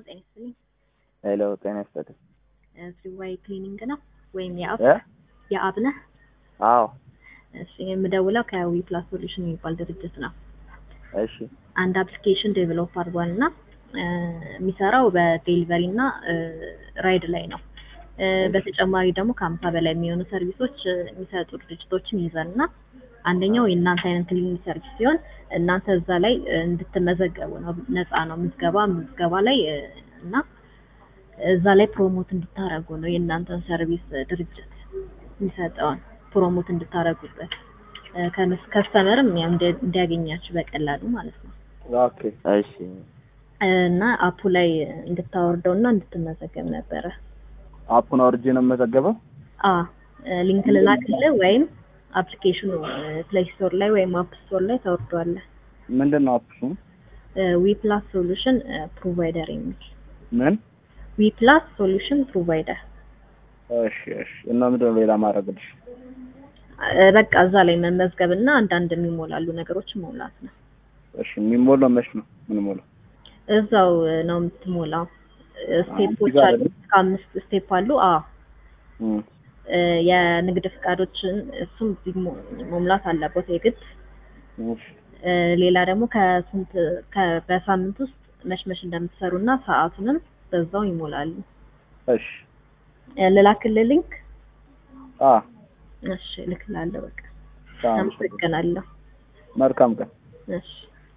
ይስጥልኝ። ሄሎ ጤና ይስጥልኝ። ፍሪዋይ ክሊኒንግ ነው ወይም እ የአብ ነህ? አዎ እሺ የምደውለው ከዊ ፕላስ ሶሉሽን የሚባል ድርጅት ነው። እሺ አንድ አፕሊኬሽን ዴቨሎፕ አድርጓልና የሚሰራው በዴሊቨሪ እና ራይድ ላይ ነው። በተጨማሪ ደግሞ ከ50 በላይ የሚሆኑ ሰርቪሶች የሚሰጡ ድርጅቶችን ይዘንና አንደኛው የእናንተ አይነት ክሊኒክ ሰርቪስ ሲሆን እናንተ እዛ ላይ እንድትመዘገቡ ነው። ነፃ ነው ምዝገባ ላይ እና እዛ ላይ ፕሮሞት እንድታረጉ ነው። የእናንተን ሰርቪስ ድርጅት የሚሰጠውን ፕሮሞት እንድታረጉበት ከስተመርም እንዲያገኛችሁ በቀላሉ ማለት ነው። ኦኬ እሺ። እና አፑ ላይ እንድታወርደውና እንድትመዘገብ ነበረ። አፑን አውርጄ ነው የምመዘገበው? ሊንክ ልላክልህ ወይም አፕሊኬሽኑ ፕሌይ ስቶር ላይ ወይም አፕ ስቶር ላይ ታወርደዋለህ። ምንድነው አፑ? ዊ ፕላስ ሶሉሽን ፕሮቫይደር የሚል ምን? ዊ ፕላስ ሶሉሽን ፕሮቫይደር። እሺ እሺ። እና ምንድነው ሌላ ማድረግልሽ? በቃ እዛ ላይ መመዝገብና አንዳንድ የሚሞላሉ ነገሮች መሙላት ነው። እሺ የሚሞላው መች ነው? ምን ሞላው? እዛው ነው የምትሞላው። ስቴፖች አሉ፣ 5 ስቴፕ አሉ። የንግድ ፍቃዶችን እሱም መሙላት አለበት የግድ። ሌላ ደግሞ በሳምንት ውስጥ መሽመሽ እንደምትሰሩና ሰዓቱንም በዛው ይሞላሉ። እሺ ልላክልህ ሊንክ? እሺ ልክላለሁ። በቃ አመሰግናለሁ። መልካም ቀን። እሺ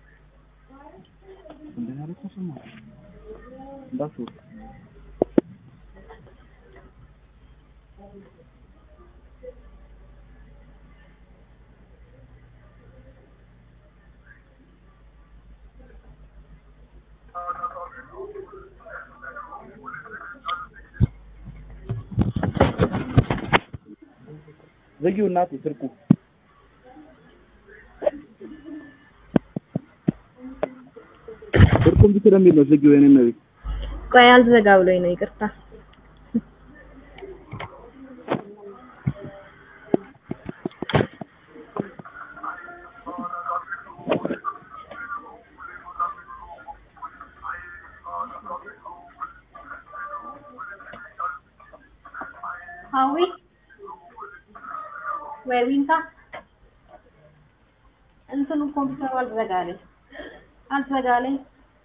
ዘጊው እናቴ ስልኩ ኮምፒውተር የሚል ነው። ዘጊው የኔ ነው። ቆይ አልዘጋ ብሎኝ ነው፣ ይቅርታ። አዊ ወይንታ እንትኑ ኮምፒውተሩ አልዘጋለኝ። አልዘጋለኝ።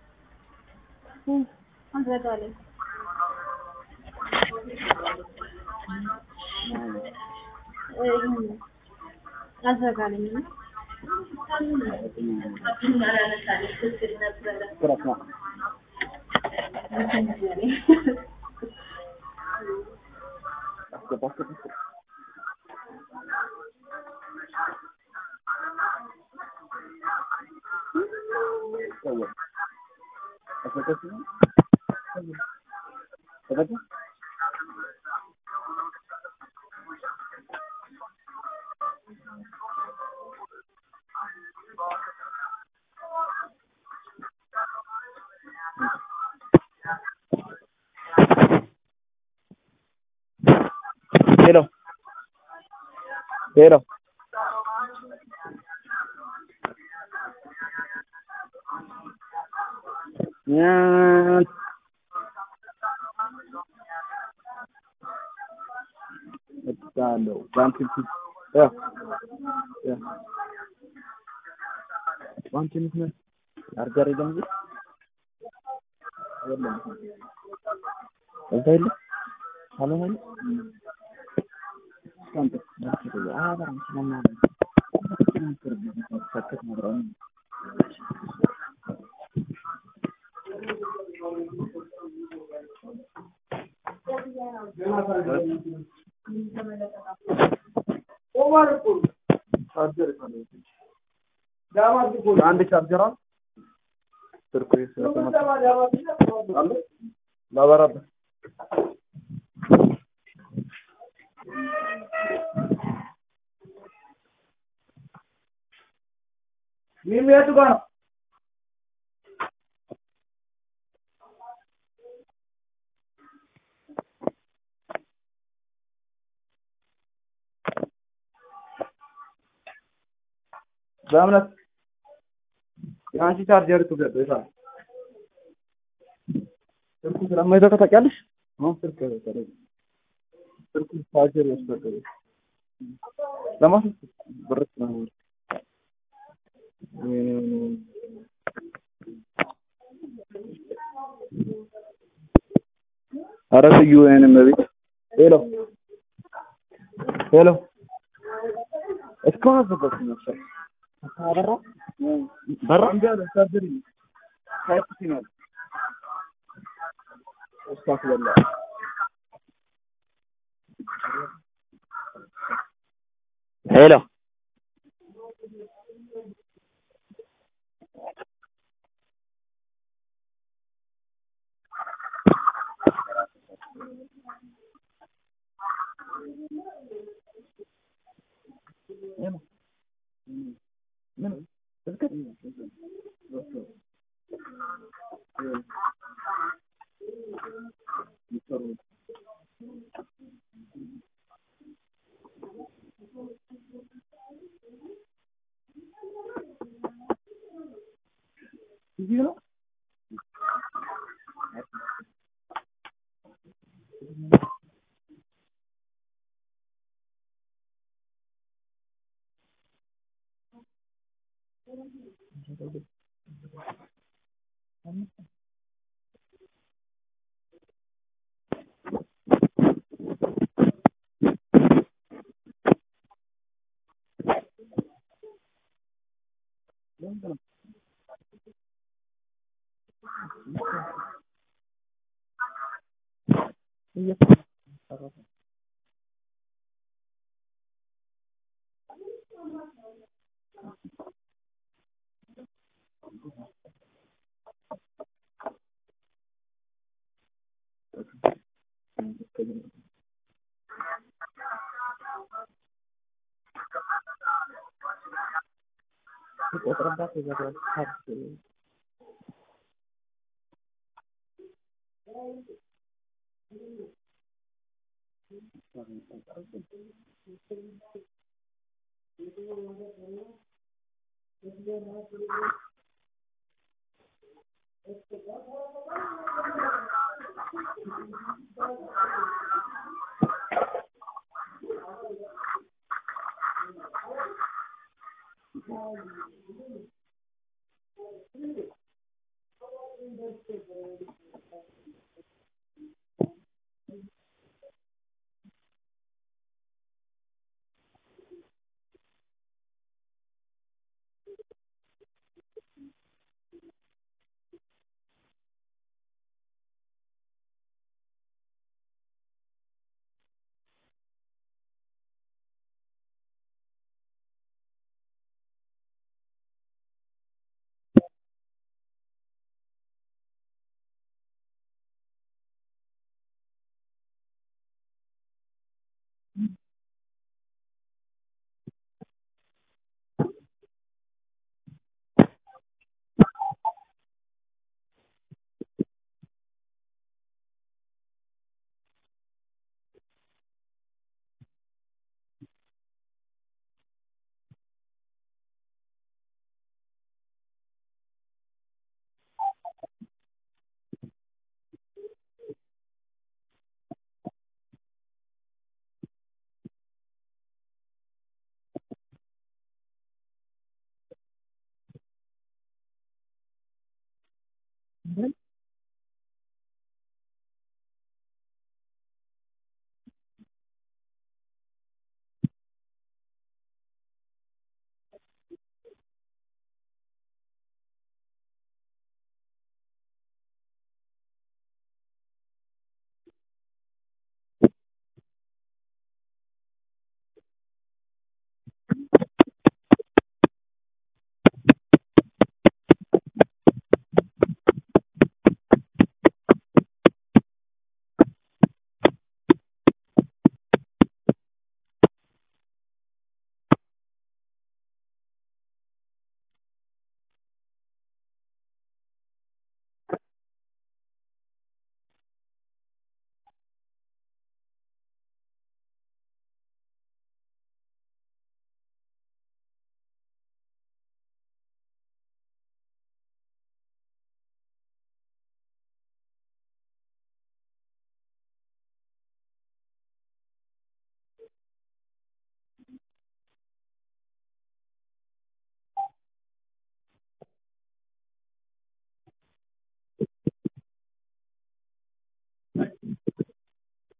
ሄሎ ሄሎ እጣለው ባንቲን ባንቲን ነው አርጋሪ ደንግ ወለም እንታይል አለማለ ስታንት ነው አባራን ስለማለ ሰከት ነው ቻርጀር ካለው ዳማት ጎል አንድ ቻርጀር አለ ስልኩ አለ ላባራብ ሚሚያቱ ጋር በእምነት የአንቺ ቻርጀር ትገዛለሽ? ስልኩ ስለማይዘጋ ታውቂያለሽ? አሁን ስልኩ ቻርጀር ያስፈልጋል። ለማለት ብርቅ ነው። ኧረ ስዩ ወይንም ቤት ሄሎ ሄሎ እስካሁን አልዘጋችም መሰለኝ። በራ በራ እንዴ አለ ቻርጀር ታይፕ ሲ ነው እስካክ በላ ሄሎ ምን እስከ እዚህ ነው ቁጥርባት ይዘጋል ታርክ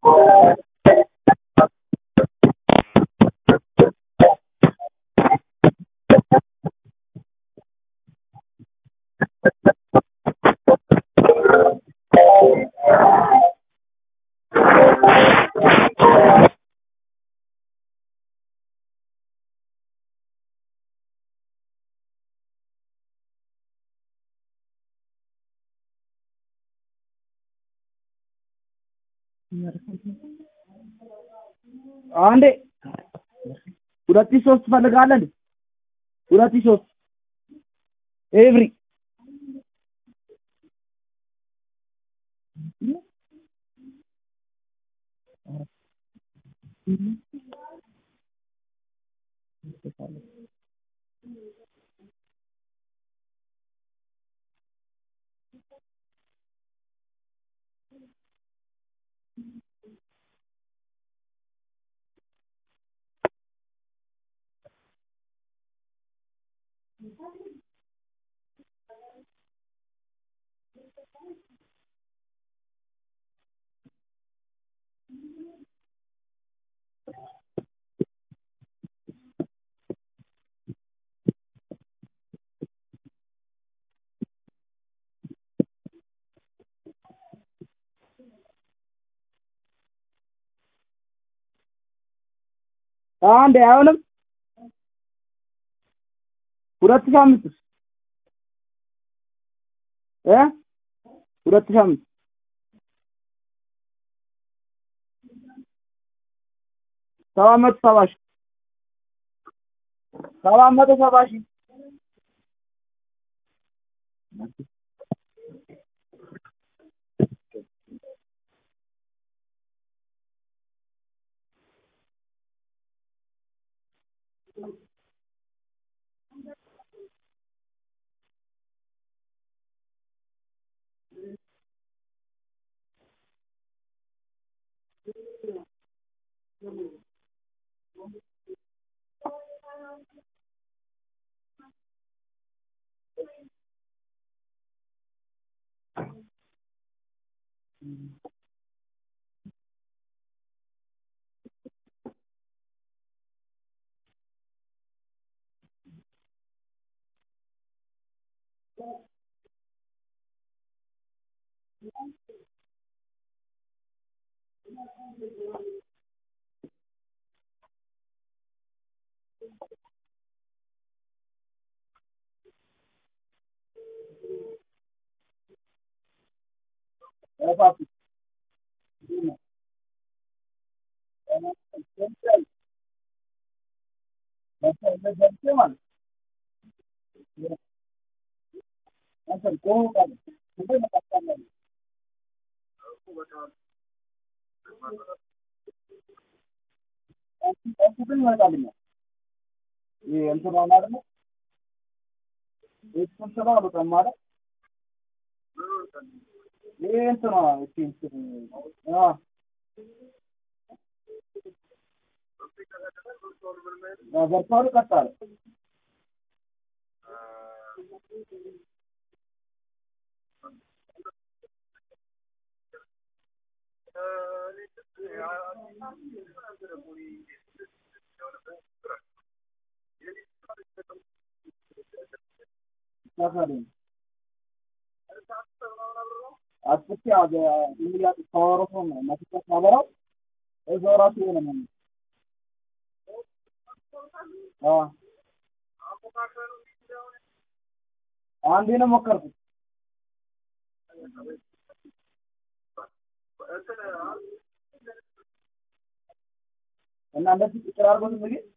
አንዴ 2003 ትፈልጋለህ እንዴ? 2003 ኤቭሪ አንዴ አይሆንም 2005 2005 770 ሺህ 770 ሺህ አጥቂያ በሚያጥ ታወረው ነው ማጥቂያ ታበራው እዛው ራሱ የሆነ ነው አንዴ ነው ሞከርኩት እና እንደዚህ ይቀራርበው ነው እንግዲህ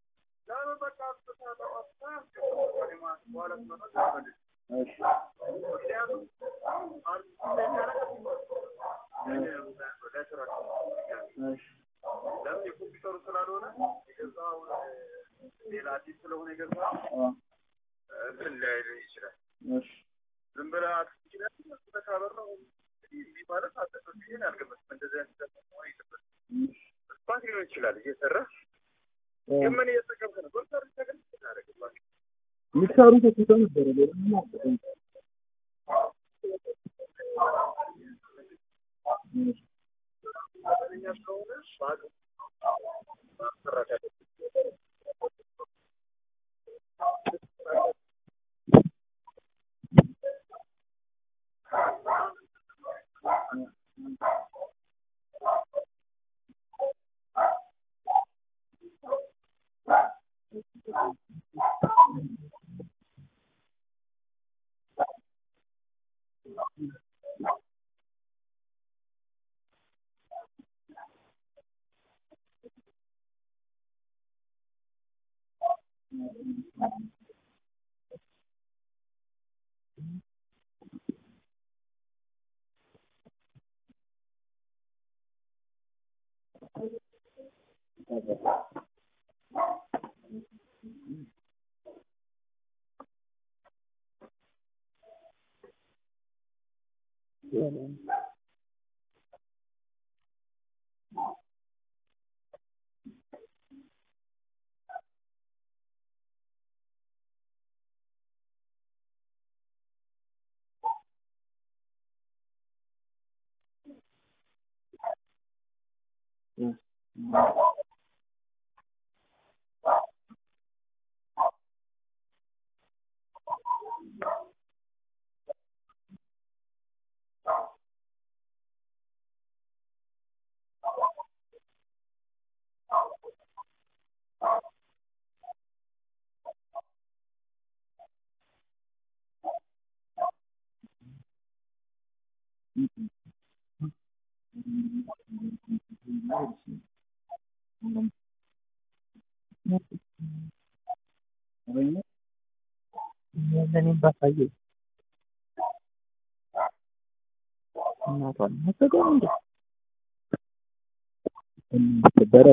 ሚክሰሩ ተከታተል ነበር ለምን ለኔ ባሳየ እናቷን መሰገን እንደ በረ